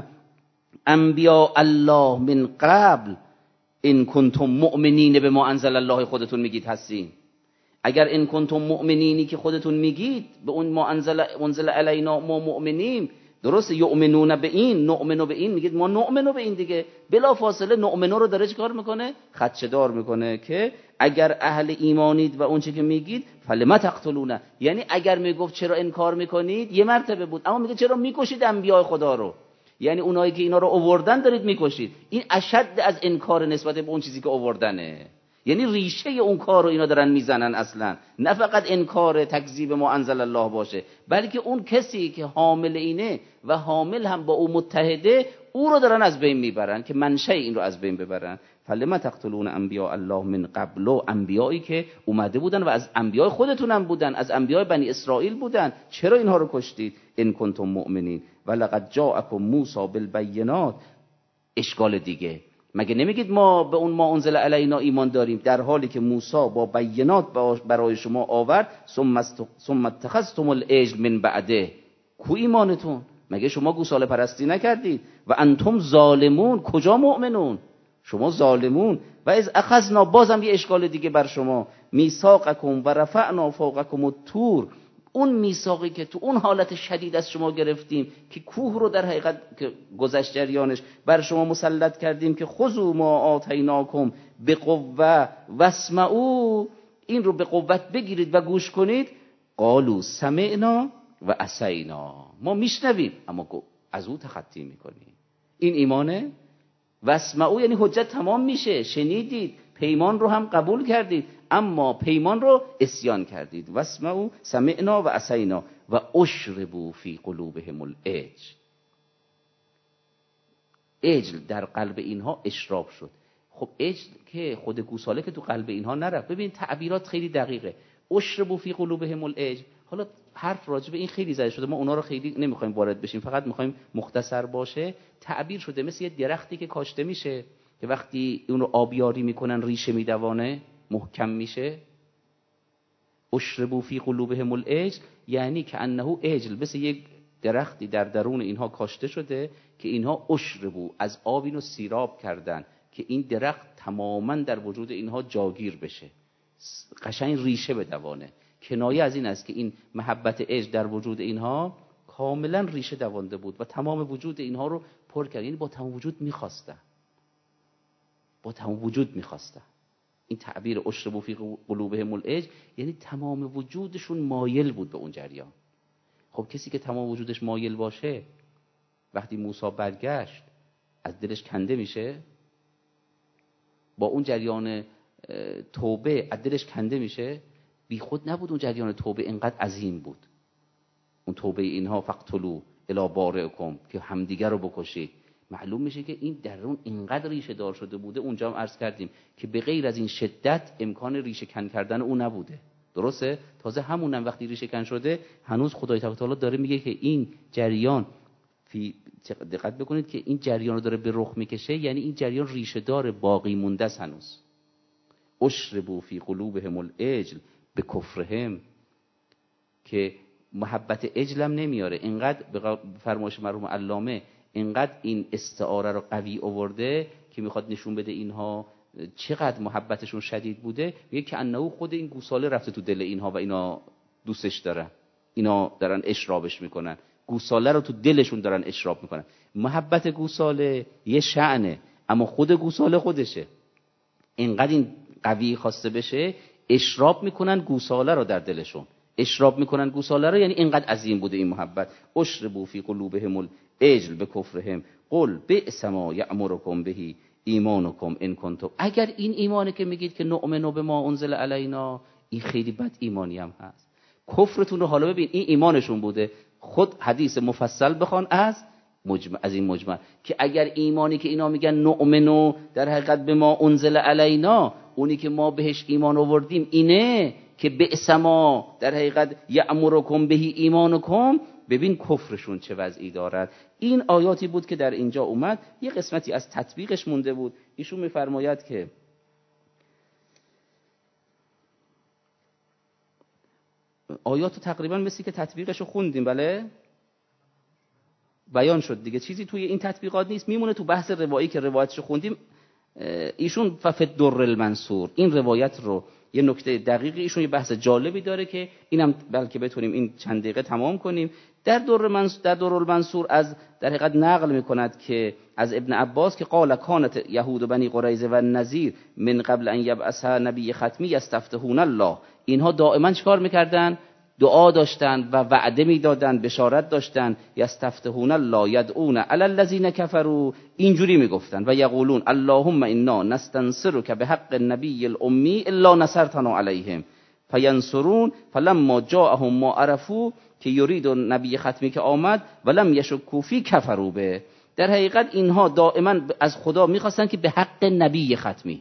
انبیاء الله من قبل ان کنتم مؤمنین به ما انزل الله خودتون میگید هستین. اگر ان کنتم مؤمنینی که خودتون میگید به اون ما انزل انزل علینا ما مؤمنیم، درسته، یؤمنون به این، نؤمنو به این، میگید ما نؤمنو به این دیگه، بلا فاصله نؤمنو رو داره چیکار میکنه؟ خدشه‌دار میکنه که اگر اهل ایمانید و اون چه که میگید فلم تقتلون، یعنی اگر میگفت چرا انکار میکنید یه مرتبه بود، اما میگه چرا میکشید انبیاء خدا رو، یعنی اونایی که اینا رو آوردن دارید میکشید. این اشد از انکار نسبت به اون چیزی که آوردنه، یعنی ریشه اون کار رو اینا دارن میزنن اصلا، نه فقط انکار تکذیب ما انزل الله باشه، بلکه اون کسی که حامل اینه و حامل هم با او متحده او رو دارن از بین میبرن که منشأ این رو از بین ببرن. فلما تقتلون انبیاء الله من قبل، انبیایی که اومده بودن و از انبیاء خودتون هم بودن، از انبیاء بنی اسرائیل بودن، چرا اینها رو کشتید؟ ان کنتم مؤمنین ولقد جاءکم موسی بالبینات. اشکال دیگه، مگه نمیگید ما به اون ما انزل علینا ایمان داریم، در حالی که موسی با بینات برای شما آورد، ثم اتخذتم العجل من بعده. کو ایمانتون؟ مگه شما گوساله پرستی نکردید؟ و انتم ظالمون، کجا مؤمنون؟ شما ظالمون. و از اخذنا، بازم یه اشکال دیگه بر شما، میثاقکم و رفعنا فوقکم الطور، اون میثاقی که تو اون حالت شدید از شما گرفتیم که کوه رو در حقیقت که گذشت جریانش بر شما مسلط کردیم که خذوا ما آتیناکم بقوه واسمعوا، این رو به قوت بگیرید و گوش کنید. قالوا سمعنا و عصینا، ما میشنویم اما از او تخطی میکنیم. این ایمانه. واسمعوا یعنی حجت تمام میشه، شنیدید، پیمان رو هم قبول کردید اما پیمان رو عصیان کردید. واسمعوا سمعنا و عصینا و اشربوا فی قلوبهم العجل. عجل در قلب اینها اشراب شد. خب عجل که خود گوساله که تو قلب اینها نرفت. ببین تعبیرات خیلی دقیقه. اشربوا فی قلوبهم العجل، حالا حرف راجع به این خیلی زده شده، ما اونا رو خیلی نمیخوایم وارد بشیم، فقط میخوایم مختصر باشه. تعبیر شده مثل یه درختی که کاشته میشه که وقتی اون رو آبیاری میکنن ریشه میدوانه، محکم میشه. اشربوا فی قلوبهم العجل، یعنی که انه عجل، مثل یک درختی در درون اینها کاشته شده که اینها اشربوا، از آب اینو سیراب کردن که این درخت تماما در وجود اینها جاگیر بشه، قشنگ ریشه بدوانه. کنایه از این است که این محبت عشق در وجود اینها کاملا ریشه دوانده بود و تمام وجود اینها رو پر کرد. یعنی با تمام وجود میخواستن، با تمام وجود میخواستن. این تعبیر اشربوا فی قلوبهم العجل یعنی تمام وجودشون مایل بود به اون جریان. خب کسی که تمام وجودش مایل باشه، وقتی موسی برگشت از دلش کنده میشه؟ با اون جریان توبه از دلش کنده میشه؟ بی خود نبود اون جریان توبه اینقدر عظیم بود. اون توبه اینها فقتلوا الی بارئکم، که همدیگر رو بکشید. معلوم میشه که این درون اینقدر ریشه دار شده بوده. اونجا هم عرض کردیم که به غیر از این شدت امکان ریشه کن کردن او نبوده. درسته؟ تازه همونم وقتی ریشه کن شده هنوز خدای تعالی داره میگه که این جریان فی دقت بکنید که این جریان رو داره به رخ میکشه، یعنی این جریان ریشه دار باقی مونده است هنوز. اشربوا فی قلوبهم العجل به کفرهم، که محبت عجلم نمیاره. اینقدر به فرمایش مرحوم علامه اینقدر این استعاره رو قوی آورده که میخواد نشون بده اینها چقدر محبتشون شدید بوده. میگه که انه خود این گوساله رفته تو دل اینها و اینا دوستش دارن، اینا دارن اشرابش میکنن. گوساله رو تو دلشون دارن اشراب میکنن. محبت گوساله یه شأنه، اما خود گوساله خودشه. اینقدر این قوی خواسته بشه، اشراب میکنن گوساله رو در دلشون، اشراب میکنن گوساله رو، یعنی اینقدر عظیم بوده این محبت. اشربوا فی قلوبهم العجل بکفرهم قل بئس ما یأمرکم به ایمانکم ان کنتم. اگر این ایمانه که میگید که نؤمن بما انزل علینا، این خیلی بد ایمانی هم هست. کفرتون رو حالا ببین، این ایمانشون بوده. خود حدیث مفصل بخوان از مجمع، از این مجمع، که اگر ایمانی که اینا میگن نؤمنو در حقیقت به ما انزل علینا، اونی که ما بهش ایمان آوردیم اینه که بئس ما در حقیقت یأمرکم به ایمانکم، ببین کفرشون چه وضعی دارد. این آیاتی بود که در اینجا اومد. یه قسمتی از تطبیقش مونده بود. ایشون میفرماید که آیاتو تقریبا مثل که تطبیقشو خوندیم، بله بیان شد دیگه، چیزی توی این تطبیقات نیست، میمونه تو بحث روایی که روایتشو خوندیم. ایشون ففد در المنصور این روایت رو، یه نکته دقیقی ایشون یه بحث جالبی داره که اینم بلکه بتونیم این چند دقیقه تمام کنیم. در در منصور، در در المنصور از در حقیقت نقل میکند که از ابن عباس که قال کانت یهود و بنی قریظه و النذیر من قبل ان یبعث نبی ختمی یستفتحون الله. اینها دائما چیکار میکردن؟ دعا داشتن و وعده میدادن، بشارت داشتن. یستفتحون الله یدعون علی الذین کفروا، اینجوری میگفتن و یقولون اللهم انا نستنصرک بحق النبی الامی الا نصرتنا علیهم فینصرون فلما جاءهم ما عرفوا، که یرید نبی ختمی که آمد ولم یشکوا فی کفروا به. در حقیقت اینها دائما از خدا میخواستن که به حق نبی ختمی،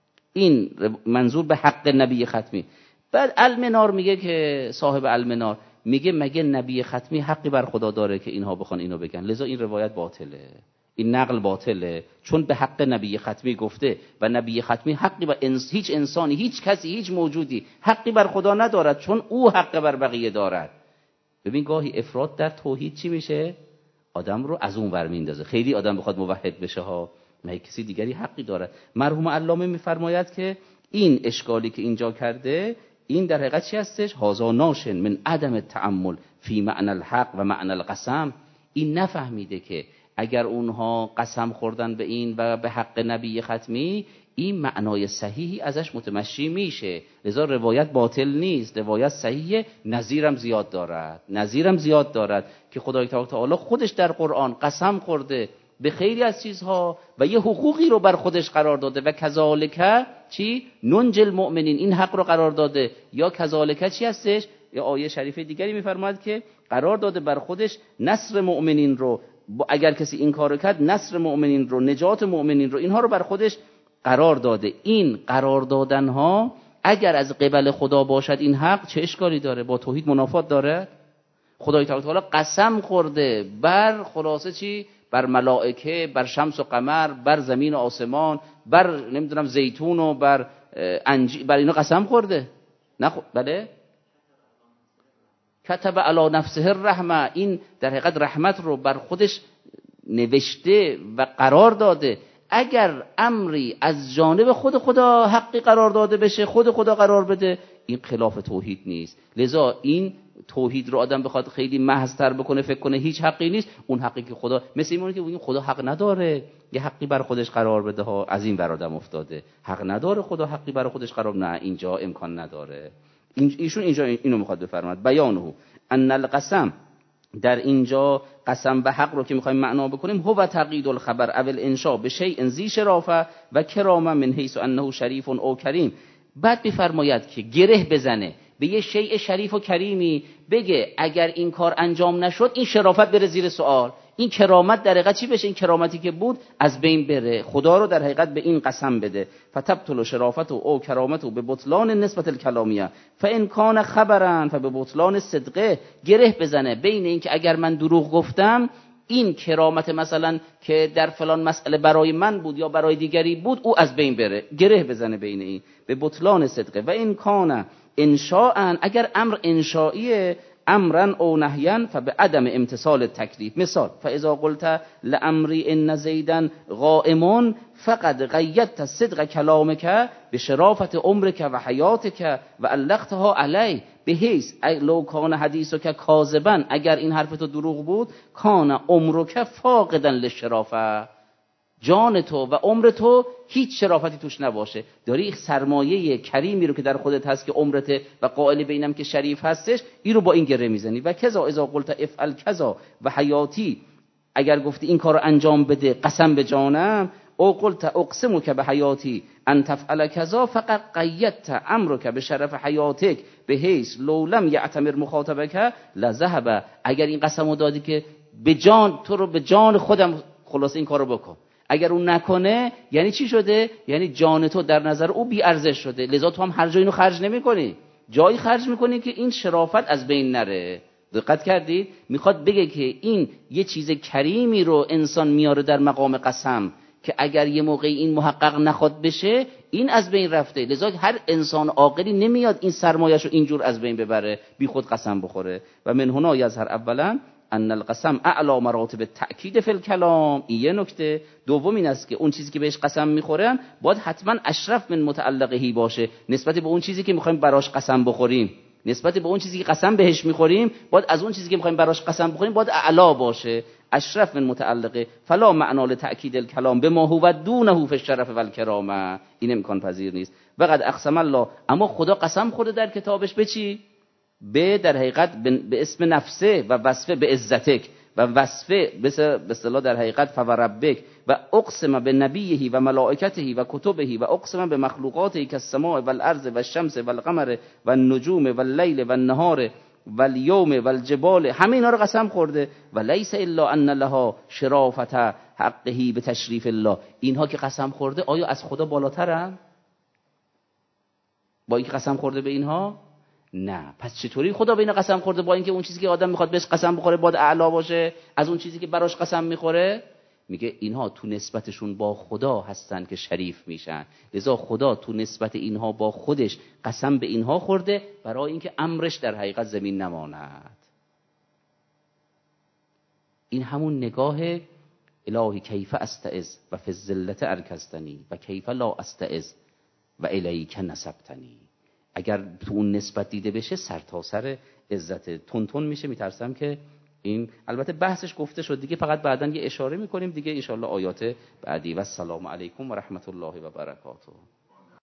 این منظور به حق نبی ختمی. بعد المنار میگه که صاحب المنار میگه مگه نبی ختمی حقی بر خدا داره که اینها بخوان اینو بگن؟ لذا این روایت باطله، این نقل باطله، چون به حق نبی ختمی گفته و نبی ختمی حقی بر انس... هیچ انسانی، هیچ کسی، هیچ موجودی حقی بر خدا ندارد، چون او حق بر بقیه دارد. ببین گاهی افراد در توحید چی میشه؟ آدم رو از اون ور میندازه. خیلی آدم بخواد موحد بشه ها، نه کسی دیگری حقی دارد. مرحوم علامه میفرماید که این اشکالی که اینجا کرده، این در حقیقت چی هستش؟ هذا ناشن من عدم التأمل فی معنی الحق و معنی القسم. این نفهمیده که اگر اونها قسم خوردن به این و به حق نبی ختمی، این معنای صحیحی ازش متمشی میشه. لذا روایت باطل نیست، روایت صحیحه، نظیرم زیاد دارد، نظیرم زیاد دارد که خدای تعالی خودش در قرآن قسم خورده به خیلی از چیزها و یه حقوقی رو بر خودش قرار داده و کذالک چی ننجی المؤمنین، این حق رو قرار داده. یا کذالک چی هستش؟ یا آیه شریفه دیگری میفرماید که قرار داده بر خودش نصر مؤمنین رو، اگر کسی این کارو کرد نصر مؤمنین رو، نجات مؤمنین رو، اینها رو بر خودش قرار داده. این قرار دادن ها اگر از قبل خدا باشد این حق چه اشکالی داره؟ با توحید منافات داره؟ خدای تعالی قسم خورده بر خلاصه چی؟ بر ملائکه، بر شمس و قمر، بر زمین و آسمان، بر نمیدونم زیتون و بر انجیر، بر اینا قسم خورده. نه خ... بله کتب علی نفسه الرحمه، این در حقیقت رحمت رو بر خودش نوشته و قرار داده. اگر امری از جانب خود خدا حقی قرار داده بشه، خود خدا قرار بده، این خلاف توحید نیست. لذا این توحید رو آدم بخواد خیلی محض‌تر بکنه، فکر کنه هیچ حقی نیست، اون حقی که خدا، مثل اینه که بگیم خدا حق نداره یه حقی بر خودش قرار بده ها، از این بر آدم افتاده. حق نداره خدا حقی بر خودش قرار، نه اینجا امکان نداره. ایشون اینجا اینو میخواد بفرماد بیانه ان القسم، در اینجا قسم به حق رو که میخوایم معنا بکنیم، هو تقیید الخبر اول انشاء به شیء ذی شرافه و کرامه من حیث انه شریف او کریم. بعد بفرماید که گره بزنه به یه شیء شریف و کریمی، بگه اگر این کار انجام نشد این شرافت بره زیر سوال، این کرامت در حقیقت چی بشه؟ این کرامتی که بود از بین بره. خدا رو در حقیقت به این قسم بده. فتبطل شرافت او کرامت به بطلان نسبت الکلامیه فان کان خبرا فبه بطلان صدقه. گره بزنه بین این که اگر من دروغ گفتم این کرامت مثلا که در فلان مسئله برای من بود یا برای دیگری بود او از بین بره. گره بزنه بین این به بطلان صدقه. و این کان انشاء، اگر امر انشائیه، امرا او نهیا فبه عدم امتثال تکلیف. مثال فاذا قلت لامری ان زیدا قائم فقد قیدت صدق کلامک بشرافت عمرک و حیاتک و علقتها علی بحیث لو کان حدیثک کاذبا، اگر این حرف تو دروغ بود، کان عمرک فاقدا للشرافه، جان تو و عمر تو هیچ شرافتی توش نباشه. داری سرمایه کریمی رو که در خودت هست که عمرت و قائل بینم که شریف هستش، این رو با این گره میزنی. و کذا اذا قلت افعل کذا و حیاتی، اگر گفتی این کار رو انجام بده قسم به جانم، او قلت اقسمک به حیاتی ان تفعل کذا فقط قیدت امرک به شرف حیاتک به حیث لو لم یعتمر مخاطبک لذهب. اگر این قسمو دادی که به جان تو رو به جان خودم خلاص این کارو بکن، اگر اون نکنه یعنی چی شده؟ یعنی جان تو در نظر او بی ارزش شده. لذا تو هم هر جایی اینو خرج نمی‌کنی، جایی خرج می‌کنی که این شرافت از بین نره. دقت کردید؟ میخواد بگه که این یه چیز کریمی رو انسان میاره در مقام قسم که اگر یه موقعی این محقق نخواد بشه این از بین رفته. لذا هر انسان عاقلی نمیاد این سرمایه‌شو اینجور از بین ببره، بی خود قسم بخوره. و من هنا یظهر اولا ان القسم اعلی مراتب التأکید فی الکلام. این یه نکته. دوم این است که اون چیزی که بهش قسم میخورن باید حتما اشرف من متعلقهی باشه، نسبت به اون چیزی که میخوایم براش قسم بخوریم، نسبت به اون چیزی که قسم بهش میخوریم باید از اون چیزی که میخوایم براش قسم بخوریم باید اعلا باشه، اشرف من متعلقه. فلا معنا لتأکید الکلام بما هو دونه فی الشرف و الکرامه، این امکان پذیر نیست. و قد اقسم الله، اما خدا قسم خورده در کتابش به چی؟ به در حقیقت به اسم نفسه و وصفه به عزتک و وصفه به اصطلاح در حقیقت فوربک و اقسم به نبیه و ملائکته و کتبه و اقسم به مخلوقاته که السماء و الارض و الشمس و القمر و النجوم و اللیل و النهار و الیوم و الجبال، همه اینا رو قسم خورده. و لیس الا ان لها شرافت حقه به تشریف الله. اینها که قسم خورده آیا از خدا بالاترن با اینکه قسم خورده به اینها؟ نه. پس چطوری خدا به اینا قسم خورده با اینکه اون چیزی که آدم میخواد بهش قسم بخوره باید اعلا باشه از اون چیزی که براش قسم میخوره؟ میگه اینها تو نسبتشون با خدا هستن که شریف میشن. لذا خدا تو نسبت اینها با خودش قسم به اینها خورده برای اینکه امرش در حقیقت زمین نماند. این همون نگاه الهی کیف استعذ و فی الذلة ارکضتنی و کیف لا استعذ و الیک نسبتنی. اگر تو اون نسبت دیده بشه سر تا سر عزت تون تون میشه. میترسم که این البته بحثش گفته شد دیگه، فقط بعداً یه اشاره میکنیم دیگه ان شاء الله آیات بعدی. و السلام علیکم و رحمت الله و برکاته.